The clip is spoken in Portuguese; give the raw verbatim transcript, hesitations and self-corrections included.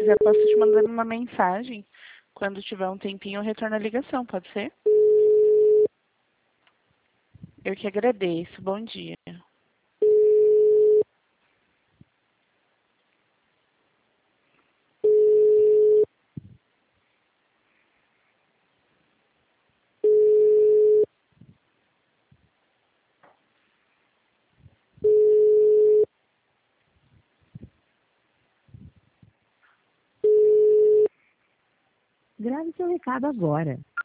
quiser, posso te mandar uma mensagem. Quando tiver um tempinho, eu retorno a ligação, pode ser? Eu que agradeço. Bom dia. Grave seu recado agora.